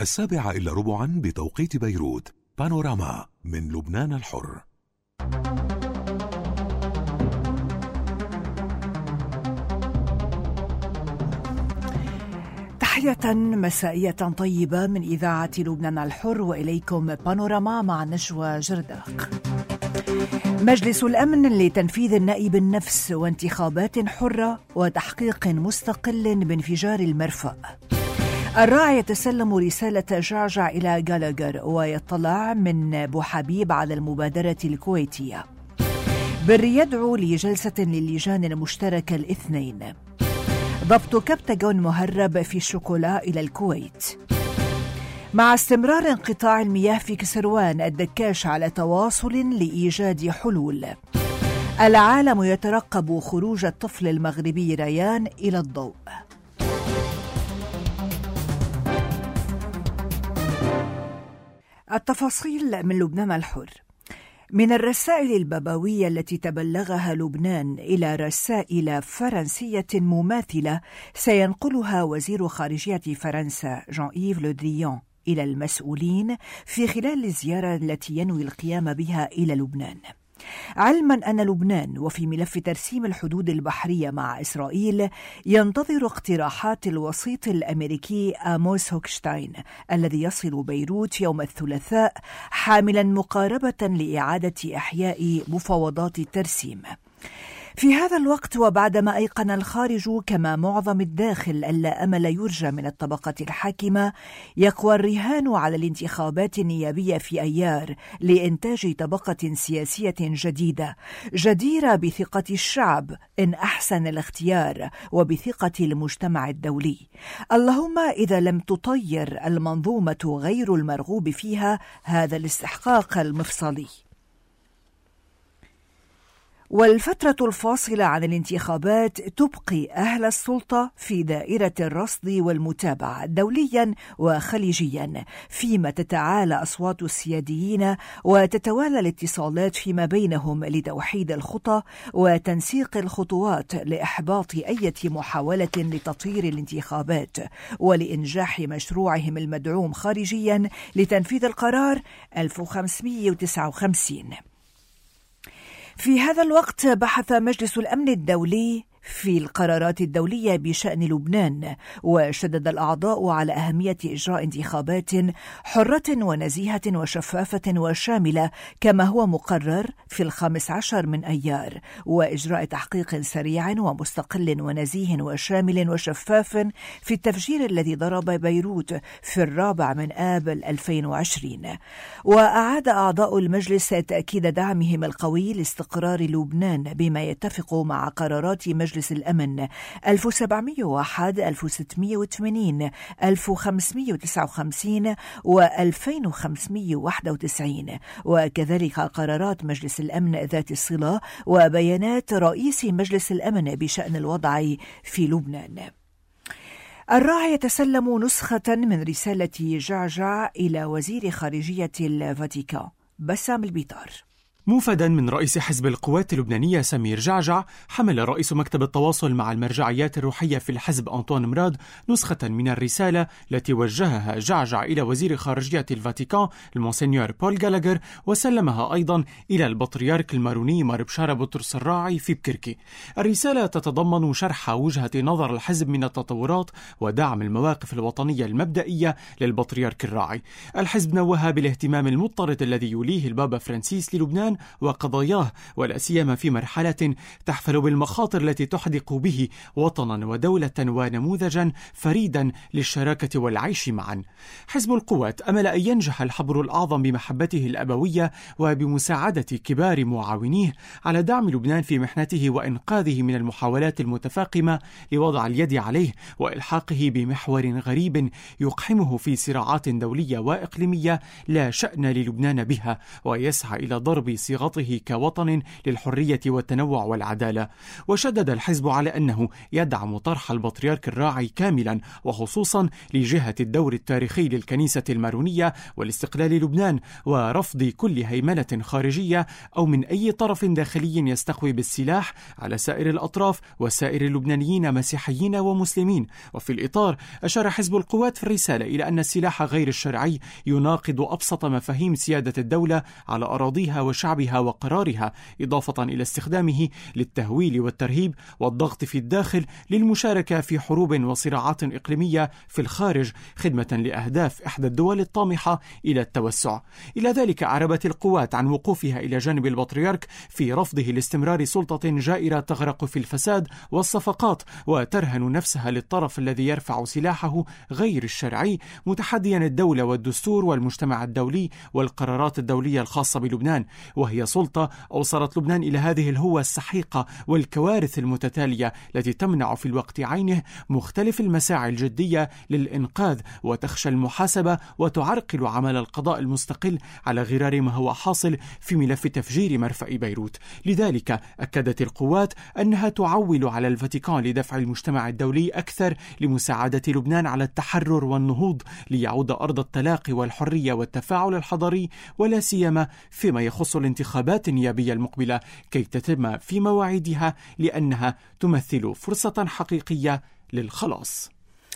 7:15 بتوقيت بيروت. بانوراما من لبنان الحر. تحية مسائية طيبة من إذاعة لبنان الحر، وإليكم بانوراما مع نجوى جرداق. مجلس الأمن لتنفيذ النائب النفس وانتخابات حرة وتحقيق مستقل بانفجار المرفأ. الراعي يتسلم رسالة جعجع إلى جالاغر ويطلع من بوحبيب على المبادرة الكويتية. بري يدعو لجلسة للجان المشتركة الاثنين. ضبط كبتاغون مهرب في الشوكولا إلى الكويت. مع استمرار انقطاع المياه في كسروان، الدكاش على تواصل لإيجاد حلول. العالم يترقب خروج الطفل المغربي ريان إلى الضوء. التفاصيل من لبنان الحر. من الرسائل البابوية التي تبلغها لبنان إلى رسائل فرنسية مماثلة سينقلها وزير خارجية فرنسا جان إيف لو دريان إلى المسؤولين في خلال الزيارة التي ينوي القيام بها إلى لبنان، علما أن لبنان وفي ملف ترسيم الحدود البحرية مع إسرائيل ينتظر اقتراحات الوسيط الأمريكي آموس هوكشتاين الذي يصل بيروت يوم الثلاثاء حاملا مقاربة لإعادة إحياء مفاوضات الترسيم. في هذا الوقت، وبعدما أيقن الخارج كما معظم الداخل ألا أمل يرجى من الطبقة الحاكمة، يقوى الرهان على الانتخابات النيابية في أيار لإنتاج طبقة سياسية جديدة جديرة بثقة الشعب إن أحسن الاختيار وبثقة المجتمع الدولي، اللهم إذا لم تطير المنظومة غير المرغوب فيها هذا الاستحقاق المفصلي. والفترة الفاصلة عن الانتخابات تبقي أهل السلطة في دائرة الرصد والمتابعة دوليا وخليجيا، فيما تتعالى أصوات السياديين وتتوالى الاتصالات فيما بينهم لتوحيد الخطى وتنسيق الخطوات لإحباط أي محاولة لتطوير الانتخابات ولإنجاح مشروعهم المدعوم خارجيا لتنفيذ القرار 1559. في هذا الوقت بحث مجلس الأمن الدولي في القرارات الدولية بشأن لبنان، وشدد الأعضاء على أهمية إجراء انتخابات حرة ونزيهة وشفافة وشاملة كما هو مقرر في 15 من أيار، وإجراء تحقيق سريع ومستقل ونزيه وشامل وشفاف في التفجير الذي ضرب بيروت في 4 من آب 2020. وأعاد أعضاء المجلس تأكيد دعمهم القوي لاستقرار لبنان بما يتفق مع قرارات مجلس الأمن 1701 1680 1559 و2591، وكذلك قرارات مجلس الأمن ذات الصلة وبيانات رئيس مجلس الأمن بشأن الوضع في لبنان. الراعي يتسلم نسخة من رسالة جعجع إلى وزير خارجية الفاتيكان بسام البيطار. موفدا من رئيس حزب القوات اللبنانية سمير جعجع، حمل رئيس مكتب التواصل مع المرجعيات الروحية في الحزب أنطوان مراد نسخة من الرسالة التي وجهها جعجع إلى وزير خارجية الفاتيكان المونسنيور بول جالاغر، وسلمها أيضا إلى البطريرك الماروني مار بشارة بطرس الراعي في بكركي. الرسالة تتضمن شرح وجهة نظر الحزب من التطورات ودعم المواقف الوطنية المبدئية للبطريرك الراعي. الحزب نوه بالاهتمام المضطرد الذي يوليه البابا فرانسيس للبنان وقضاياه، ولا سيما في مرحلة تحفل بالمخاطر التي تحدق به وطنا ودولة ونموذجا فريدا للشراكة والعيش معا. حزب القوات أمل أن ينجح الحبر الأعظم بمحبته الأبوية وبمساعدة كبار معاونيه على دعم لبنان في محنته وإنقاذه من المحاولات المتفاقمة لوضع اليد عليه وإلحاقه بمحور غريب يقحمه في صراعات دولية وإقليمية لا شأن للبنان بها، ويسعى إلى ضرب صيغته كوطن للحرية والتنوع والعدالة. وشدد الحزب على أنه يدعم طرح البطريرك الراعي كاملا، وخصوصا لجهة الدور التاريخي للكنيسة المارونية والاستقلال لبنان، ورفض كل هيمنة خارجية أو من أي طرف داخلي يستقوي بالسلاح على سائر الأطراف وسائر اللبنانيين مسيحيين ومسلمين. وفي الإطار أشار حزب القوات في الرسالة إلى أن السلاح غير الشرعي يناقض أبسط مفاهيم سيادة الدولة على أراضيها وشعبها وقرارها، إضافة إلى استخدامه للتهويل والترهيب والضغط في الداخل للمشاركة في حروب وصراعات إقليمية في الخارج خدمة لأهداف إحدى الدول الطامحة إلى التوسع. إلى ذلك أعربت القوات عن وقوفها إلى جانب البطريرك في رفضه لاستمرار سلطة جائرة تغرق في الفساد والصفقات وترهن نفسها للطرف الذي يرفع سلاحه غير الشرعي، متحديا الدولة والدستور والمجتمع الدولي والقرارات الدولية الخاصة بلبنان، وهي سلطة أوصلت لبنان إلى هذه الهوة السحيقة والكوارث المتتالية التي تمنع في الوقت عينه مختلف المساعي الجدية للإنقاذ وتخشى المحاسبة وتعرقل عمل القضاء المستقل على غرار ما هو حاصل في ملف تفجير مرفأ بيروت. لذلك أكدت القوات أنها تعول على الفاتيكان لدفع المجتمع الدولي أكثر لمساعدة لبنان على التحرر والنهوض ليعود أرض التلاقي والحرية والتفاعل الحضاري، ولا سيما فيما يخص الانتخابات النيابية المقبلة كي تتم في مواعيدها، لأنها تمثل فرصة حقيقية للخلاص.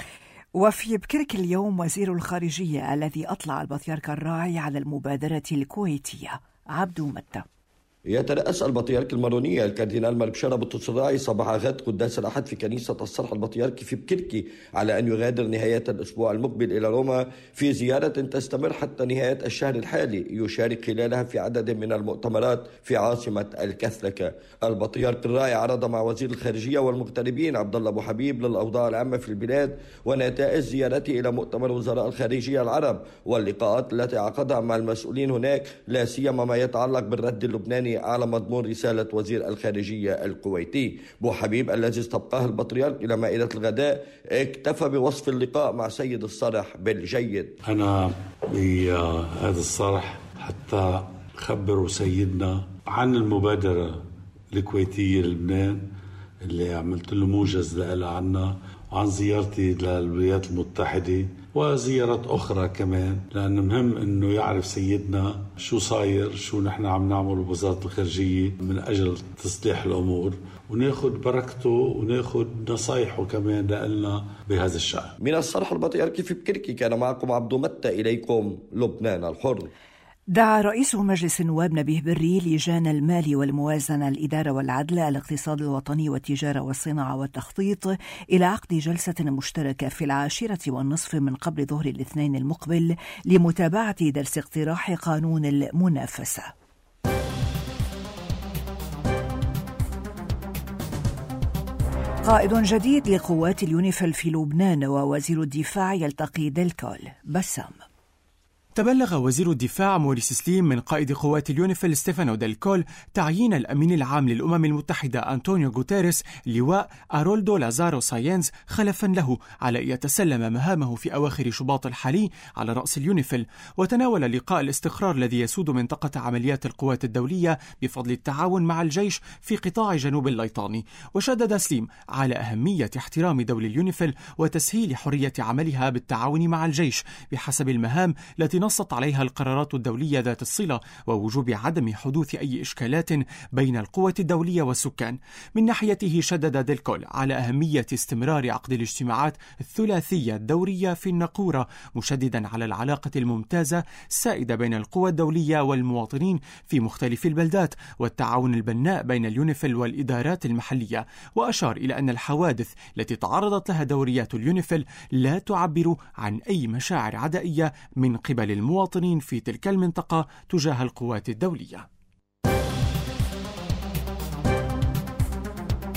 وفي بكرك اليوم وزير الخارجية الذي أطلع البطريرك الراعي على المبادرة الكويتية عبدو متى. يترأس البطريرك المارونية الكاردينال مارك بشارة بطرس الراعي صباح غد قداس الأحد في كنيسة الصرح البطريركي في بكركي على أن يغادر نهاية الأسبوع المقبل إلى روما في زيارة تستمر حتى نهاية الشهر الحالي، يشارك خلالها في عدد من المؤتمرات في عاصمة الكاثوليكية. البطريرك الراعي عرض مع وزير الخارجية والمغتربين عبد الله أبو حبيب للأوضاع العامة في البلاد ونتائج زيارته إلى مؤتمر وزراء الخارجية العرب واللقاءات التي عقدها مع المسؤولين هناك، لا سيما ما يتعلق بالرد اللبناني على مضمون رسالة وزير الخارجية الكويتي. أبو حبيب الذي استبقاه البطريرك إلى مائدة الغداء اكتفى بوصف اللقاء مع سيد الصرح بالجيد. أنا بهذا الصرح حتى خبروا سيدنا عن المبادرة الكويتية للبنان اللي عملت له موجز لها عنا، وعن زيارتي للولايات المتحدة وزيارات أخرى كمان، لأنه مهم أنه يعرف سيدنا شو صاير، شو نحن عم نعمل بوزارة الخارجية من أجل تصليح الأمور، وناخد بركته وناخد نصايحه كمان لنا بهذا الشأن. من الصرح البطريركي في بكركي كان معكم عبدو متى، إليكم لبنان الحر. دعا رئيس مجلس النواب نبيه بري لجان المال والموازنة الإدارة والعدل الاقتصاد الوطني والتجارة والصناعة والتخطيط إلى عقد جلسة مشتركة في 10:30 من قبل ظهر الاثنين المقبل لمتابعة درس اقتراح قانون المنافسة. قائد جديد لقوات اليونيفيل في لبنان ووزير الدفاع يلتقي ديلكول. بسام. تبلغ وزير الدفاع موريس سليم من قائد قوات اليونيفيل ستيفانو ديلكول تعيين الأمين العام للأمم المتحدة أنطونيو غوتيريس لواء أرولدو لازارو ساينز خلفا له على أن يتسلم مهامه في أواخر شباط الحالي على رأس اليونيفيل. وتناول اللقاء الاستقرار الذي يسود منطقة عمليات القوات الدولية بفضل التعاون مع الجيش في قطاع جنوب الليطاني. وشدد سليم على أهمية احترام دول اليونيفيل وتسهيل حرية عملها بالتعاون مع الجيش بحسب المهام التي نصت عليها القرارات الدولية ذات الصلة، ووجوب عدم حدوث أي إشكالات بين القوة الدولية والسكان. من ناحيته شدد ديلكول على أهمية استمرار عقد الاجتماعات الثلاثية الدورية في النقورة، مشددا على العلاقة الممتازة السائدة بين القوى الدولية والمواطنين في مختلف البلدات والتعاون البناء بين اليونيفيل والإدارات المحلية. وأشار إلى أن الحوادث التي تعرضت لها دوريات اليونيفيل لا تعبر عن أي مشاعر عدائية من قبل المواطنين في تلك المنطقة تجاه القوات الدولية.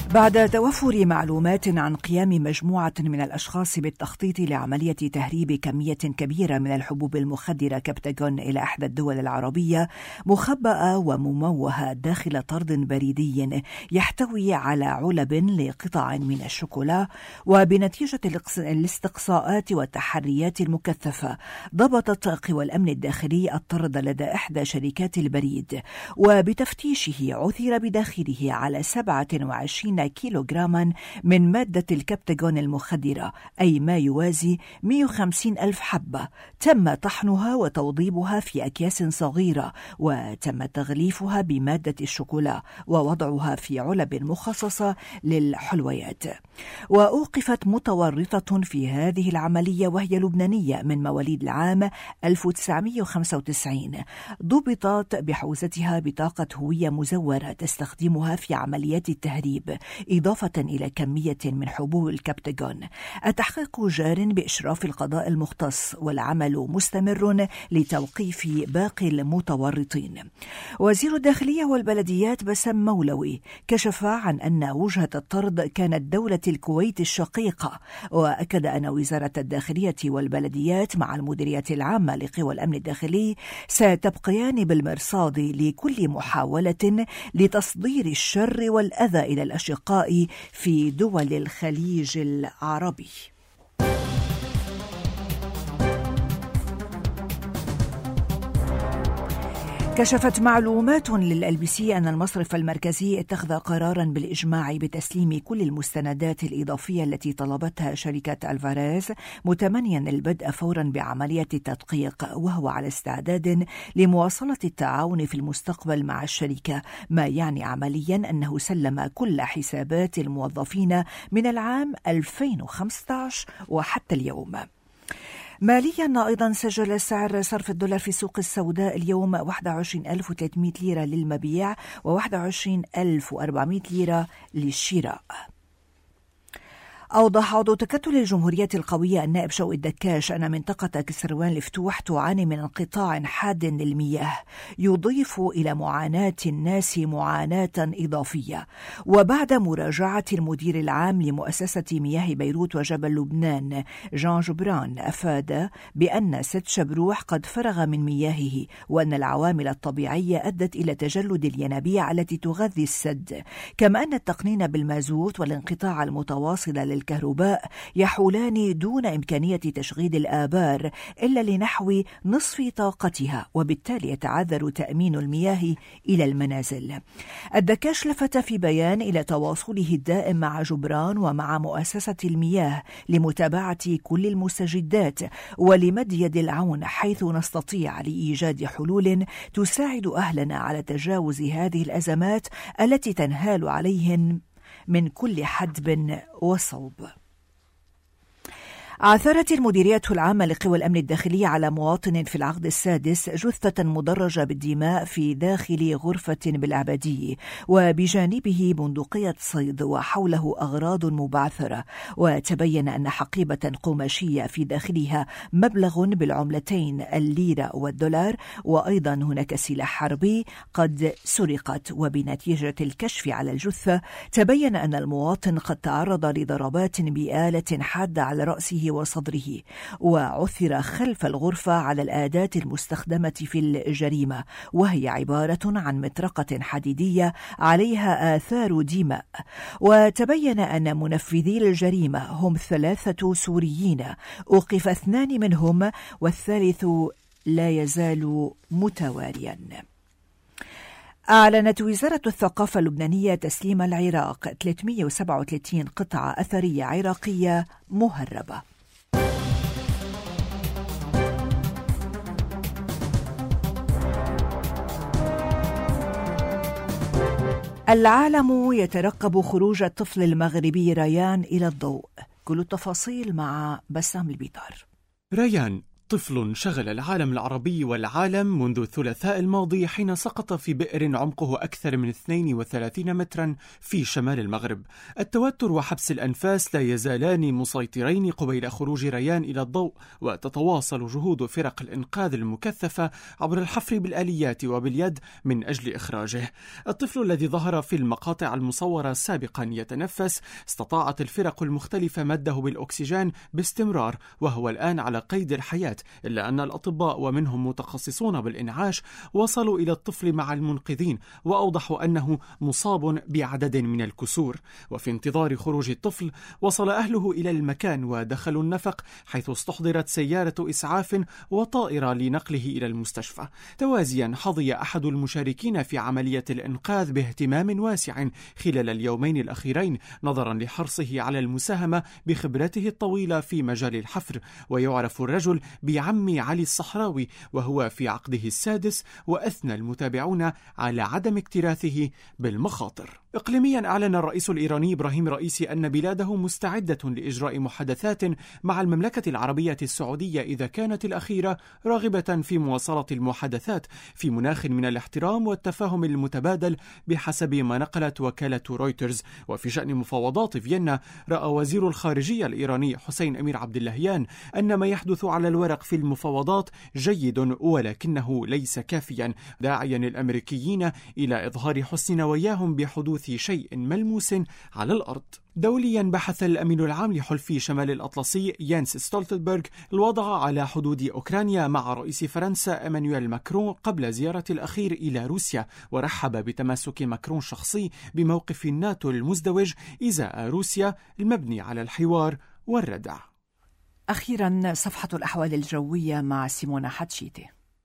بعد توفر معلومات عن قيام مجموعة من الأشخاص بالتخطيط لعملية تهريب كمية كبيرة من الحبوب المخدرة كبتاغون إلى إحدى الدول العربية مخبأة ومموهة داخل طرد بريدي يحتوي على علب لقطع من الشوكولا، وبنتيجة الاستقصاءات والتحريات المكثفة ضبطت قوى الأمن الداخلي الطرد لدى إحدى شركات البريد، وبتفتيشه عثر بداخله على 27 كيلوغراما من مادة الكبتاغون المخدرة، أي ما يوازي 150 ألف حبة. تم طحنها وتوضيبها في أكياس صغيرة، وتم تغليفها بمادة الشوكولا ووضعها في علب مخصصة للحلويات. وأوقفت متورطة في هذه العملية وهي لبنانية من مواليد العام 1995، ضبطت بحوزتها بطاقة هوية مزورة تستخدمها في عمليات التهريب، إضافة إلى كمية من حبوب الكبتاغون. التحقيق جار بإشراف القضاء المختص، والعمل مستمر لتوقيف باقي المتورطين. وزير الداخلية والبلديات بسام مولوي كشف عن أن وجهة الطرد كانت دولة الكويت الشقيقة، وأكد أن وزارة الداخلية والبلديات مع المديرية العامة لقوى الأمن الداخلي ستبقيان بالمرصاد لكل محاولة لتصدير الشر والأذى إلى الأشقاء في دول الخليج العربي. كشفت معلومات للLBC أن المصرف المركزي اتخذ قراراً بالإجماع بتسليم كل المستندات الإضافية التي طلبتها شركة ألفاريز، متمنياً البدء فوراً بعملية التدقيق، وهو على استعداد لمواصلة التعاون في المستقبل مع الشركة، ما يعني عملياً أنه سلم كل حسابات الموظفين من العام 2015 وحتى اليوم. ماليا أيضا سجل سعر صرف الدولار في السوق السوداء اليوم 21,300 ليرة للمبيع و21,400 ليرة للشراء. أوضح عضو تكتل الجمهورية القوية النائب شوقي الدكاش أن منطقة كسروان الفتوح تعاني من انقطاع حاد للمياه يضيف إلى معاناة الناس معاناة إضافية. وبعد مراجعة المدير العام لمؤسسة مياه بيروت وجبل لبنان جان جبران، أفاد بأن سد شبروح قد فرغ من مياهه، وأن العوامل الطبيعية أدت إلى تجلد الينابيع التي تغذي السد، كما أن التقنين بالمازوت والانقطاع المتواصل الكهرباء يحولان دون إمكانية تشغيل الآبار إلا لنحو نصف طاقتها، وبالتالي يتعذر تأمين المياه إلى المنازل. الدكاش لفت في بيان إلى تواصله الدائم مع جبران ومع مؤسسة المياه لمتابعة كل المستجدات ولمد يد العون حيث نستطيع لإيجاد حلول تساعد أهلنا على تجاوز هذه الأزمات التي تنهال عليهم من كل حدب وصوب. عثرت المديرية العامة لقوى الأمن الداخلي على مواطن في العقد السادس جثة مدرجة بالدماء في داخل غرفة بالعبادية، وبجانبه بندقية صيد وحوله أغراض مبعثرة. وتبين أن حقيبة قماشية في داخلها مبلغ بالعملتين الليرة والدولار، وأيضا هناك سلاح حربي قد سرقت. وبنتيجة الكشف على الجثة تبين أن المواطن قد تعرض لضربات بآلة حادة على رأسه وصدره، وعثر خلف الغرفة على الآلات المستخدمة في الجريمة، وهي عبارة عن مطرقة حديدية عليها آثار دماء. وتبين أن منفذي الجريمة هم 3 سوريين، أوقف 2 منهم والثالث لا يزال متواريا. أعلنت وزارة الثقافة اللبنانية تسليم العراق 337 قطعة أثرية عراقية مهربة. العالم يترقب خروج الطفل المغربي ريان إلى الضوء. كل التفاصيل مع بسام البيطار. ريان طفل شغل العالم العربي والعالم منذ الثلاثاء الماضي حين سقط في بئر عمقه أكثر من 32 مترا في شمال المغرب. التوتر وحبس الأنفاس لا يزالان مسيطرين قبيل خروج ريان إلى الضوء، وتتواصل جهود فرق الإنقاذ المكثفة عبر الحفر بالآليات وباليد من أجل إخراجه. الطفل الذي ظهر في المقاطع المصورة سابقا يتنفس، استطاعت الفرق المختلفة مده بالأكسجين باستمرار وهو الآن على قيد الحياة، إلا أن الأطباء ومنهم متخصصون بالإنعاش وصلوا إلى الطفل مع المنقذين وأوضحوا أنه مصاب بعدد من الكسور. وفي انتظار خروج الطفل وصل أهله إلى المكان ودخلوا النفق، حيث استحضرت سيارة إسعاف وطائرة لنقله إلى المستشفى. توازيا حظي أحد المشاركين في عملية الإنقاذ باهتمام واسع خلال اليومين الأخيرين نظرا لحرصه على المساهمة بخبرته الطويلة في مجال الحفر، ويعرف الرجل بعمي علي الصحراوي وهو في عقده السادس، وأثنى المتابعون على عدم اكتراثه بالمخاطر. إقليميا أعلن الرئيس الإيراني إبراهيم رئيسي أن بلاده مستعدة لإجراء محادثات مع المملكة العربية السعودية إذا كانت الأخيرة راغبة في مواصلة المحادثات في مناخ من الاحترام والتفاهم المتبادل بحسب ما نقلت وكالة رويترز. وفي شأن مفاوضات فيينا، رأى وزير الخارجية الإيراني حسين أمير عبد اللهيان أن ما يحدث على الورق في المفاوضات جيد ولكنه ليس كافيا، داعيا الأمريكيين إلى إظهار حسن نواياهم بحدوث شيء ملموس على الأرض. دوليا، بحث الأمين العام لحلف شمال الأطلسي يانس ستولتنبرغ الوضع على حدود أوكرانيا مع رئيس فرنسا إيمانويل ماكرون قبل زيارة الأخير إلى روسيا، ورحب بتماسك ماكرون شخصي بموقف الناتو المزدوج إزاء روسيا المبني على الحوار والردع. أخيرا، صفحة الأحوال الجوية مع سيمونا حتشيتي.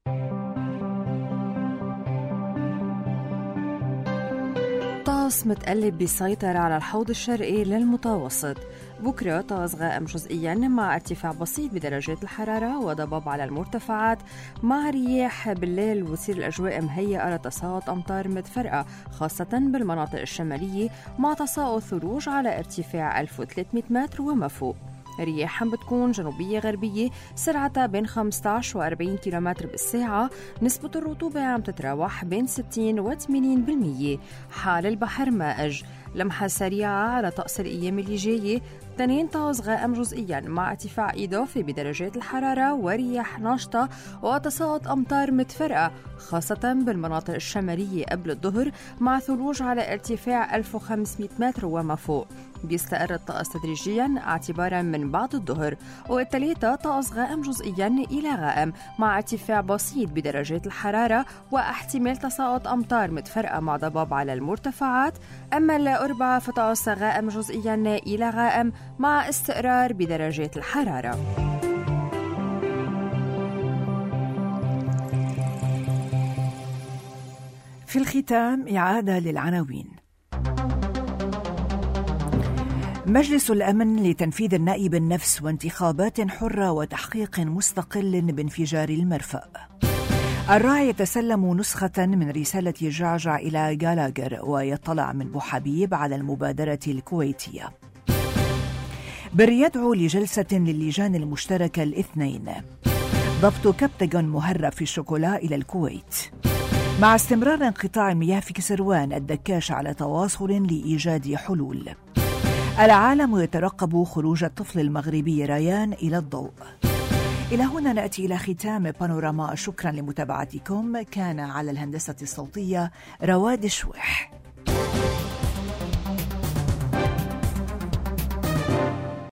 طقس متقلب بيسيطر على الحوض الشرقي للمتوسط. بكرة طقس غائم جزئيا مع ارتفاع بسيط بدرجات الحرارة وضباب على المرتفعات مع رياح بالليل، وتصير الأجواء مهيئة لتساقط أمطار متفرقة خاصة بالمناطق الشمالية مع تساقط ثلوج على ارتفاع 1300 متر وما فوق. رياح بتكون جنوبية غربية سرعتها بين 15 و 40 كيلومتر بالساعة. نسبة الرطوبة عم تتراوح بين 60 و 80%. حال البحر مائج. لمحة سريعة على طقس الأيام اللي جاية. تنين طقس غائم جزئيا مع ارتفاع إضافي بدرجات الحرارة ورياح ناشطة وتساقط أمطار متفرقة خاصة بالمناطق الشمالية قبل الظهر مع ثلوج على ارتفاع 1500 متر وما فوق. بيستقر الطقس تدريجيا اعتبارا من بعد الظهر. والثلاثة طقس غائم جزئيا إلى غائم مع ارتفاع بسيط بدرجات الحرارة واحتمال تساقط أمطار متفرقة مع ضباب على المرتفعات. أما الأربعاء فطقس غائم جزئيا إلى غائم مع استقرار بدرجات الحرارة. في الختام إعادة للعناوين. مجلس الأمن لتنفيذ النائب النفس وانتخابات حرة وتحقيق مستقل بانفجار المرفأ. الراعي يتسلم نسخة من رسالة جعجع إلى غالاغر ويطلع من بوحبيب على المبادرة الكويتية. يدعو لجلسة للجان المشتركة الاثنين. ضبط كبتاغون مهرب في الشوكولا إلى الكويت. مع استمرار انقطاع المياه في كسروان، الدكاش على تواصل لإيجاد حلول. العالم يترقب خروج الطفل المغربي ريان إلى الضوء. إلى هنا نأتي إلى ختام بانوراما. شكرا لمتابعتكم. كان على الهندسة الصوتية رواد الشويح.